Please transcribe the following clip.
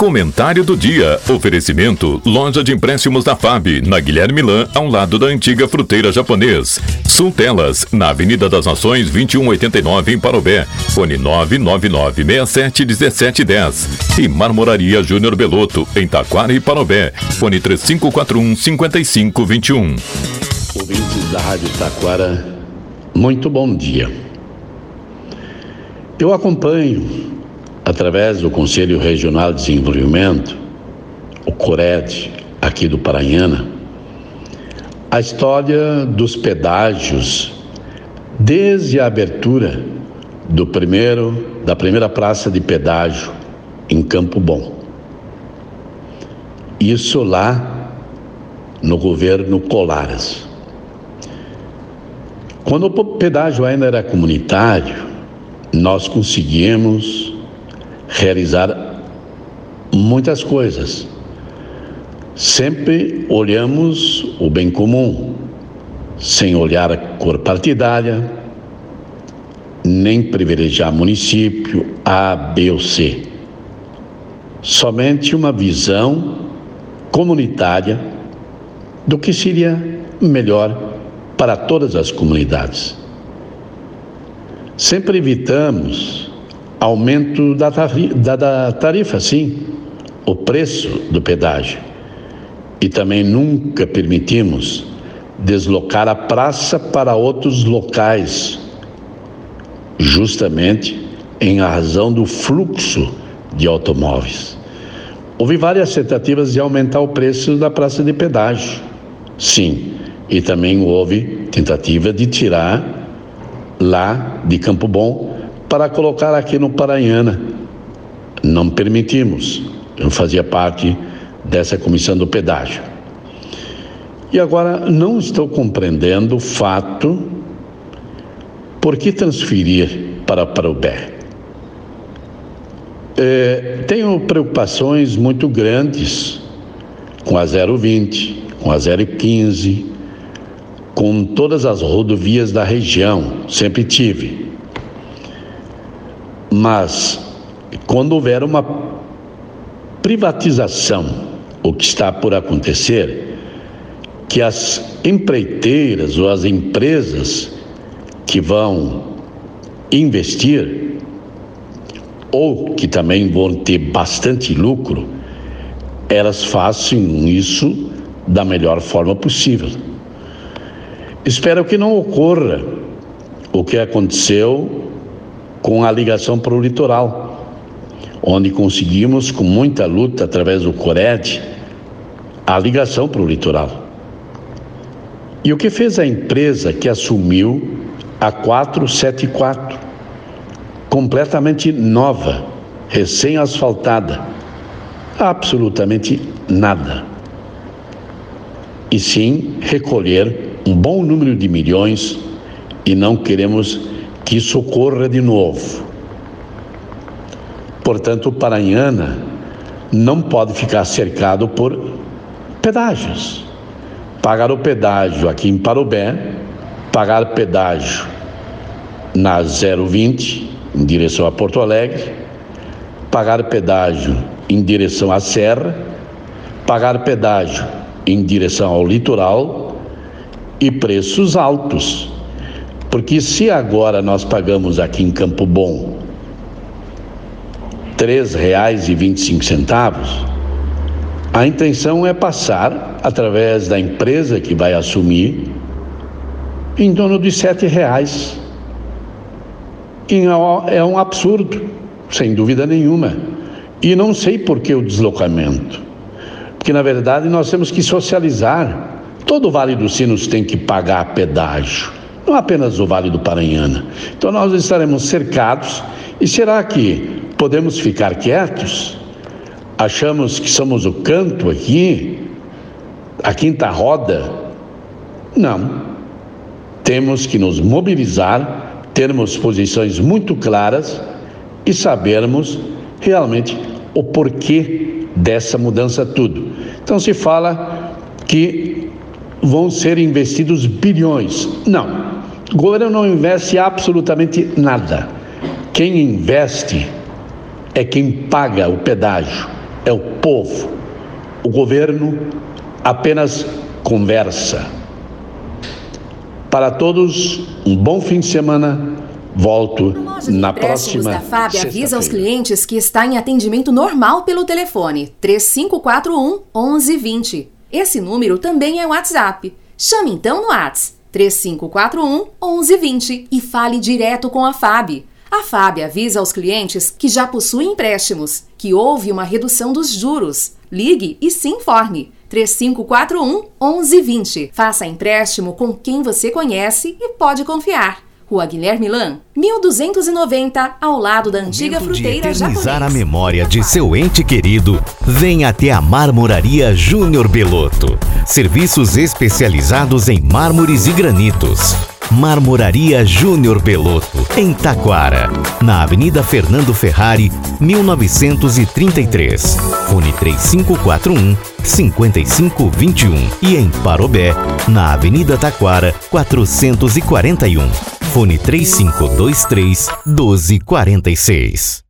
Comentário do dia. Oferecimento: loja de empréstimos da FAB, na Guilherme Lan, ao lado da antiga fruteira japonês. Sultelas, na Avenida das Nações, 2189, em Parobé. Fone 999671710. E Marmoraria Júnior Belotto, em Taquara e Parobé. Fone 3541-5521. Ouvintes da Rádio Taquara, muito bom dia. Eu acompanho, através do Conselho Regional de Desenvolvimento, o CORED, aqui do Paranhana, a história dos pedágios desde a abertura da primeira praça de pedágio em Campo Bom. Isso lá no governo Colares. Quando o pedágio ainda era comunitário, nós conseguimos realizar muitas coisas. Sempre olhamos o bem comum, sem olhar a cor partidária, nem privilegiar município A, B ou C. Somente uma visão comunitária do que seria melhor para todas as comunidades. Sempre evitamos aumento da tarifa, sim, o preço do pedágio. E também nunca permitimos deslocar a praça para outros locais, justamente em razão do fluxo de automóveis. Houve várias tentativas de aumentar o preço da praça de pedágio, sim, e também houve tentativa de tirar lá de Campo Bom para colocar aqui no Paranhana. Não permitimos. Eu fazia parte dessa comissão do pedágio. E agora não estou compreendendo o fato por que transferir para Parobé. Tenho preocupações muito grandes com a 020, com a 015, com todas as rodovias da região, sempre tive. Mas, quando houver uma privatização, o que está por acontecer, que as empreiteiras ou as empresas que vão investir, ou que também vão ter bastante lucro, elas façam isso da melhor forma possível. Espero que não ocorra o que aconteceu com a ligação para o litoral, onde conseguimos, com muita luta, através do CORED, a ligação para o litoral. E o que fez a empresa que assumiu a 474, completamente nova, recém-asfaltada? Absolutamente nada. E sim recolher um bom número de milhões, e não queremos que isso ocorra de novo. Portanto, o Paranhana não pode ficar cercado por pedágios. Pagar o pedágio aqui em Parobé, pagar pedágio na 020, em direção a Porto Alegre, pagar pedágio em direção à Serra, pagar pedágio em direção ao litoral e preços altos. Porque se agora nós pagamos aqui em Campo Bom R$ 3,25, a intenção é passar, através da empresa que vai assumir, em torno de R$ 7,00. E é um absurdo, sem dúvida nenhuma. E não sei por que o deslocamento. Porque, na verdade, nós temos que socializar. Todo o Vale dos Sinos tem que pagar pedágio, não apenas o Vale do Paranhana. Então nós estaremos cercados. E será que podemos ficar quietos? Achamos que somos o canto aqui, a quinta roda? Não. Temos que nos mobilizar, termos posições muito claras e sabermos realmente o porquê dessa mudança tudo. Então se fala que vão ser investidos bilhões. Não. O governo não investe absolutamente nada. Quem investe é quem paga o pedágio. é o povo. O governo apenas conversa. Para todos, um bom fim de semana. Volto na próxima. A FAB avisa aos clientes que está em atendimento normal pelo telefone 3541-1120. Esse número também é WhatsApp. Chame então no WhatsApp 3541-1120 e fale direto com a FAB. A FAB avisa aos clientes que já possuem empréstimos, que houve uma redução dos juros. Ligue e se informe. 3541-1120. Faça empréstimo com quem você conhece e pode confiar. Rua Guilherme Milan, 1290, ao lado da antiga fruteira japonesa. Para eternizar a memória de seu ente querido, venha até a Marmoraria Júnior Belotto. Serviços especializados em mármores e granitos. Marmoraria Júnior Belotto, em Taquara, na Avenida Fernando Ferrari, 1933. Fone 3541-5521 e em Parobé, na Avenida Taquara, 441. Fone 3523-1246.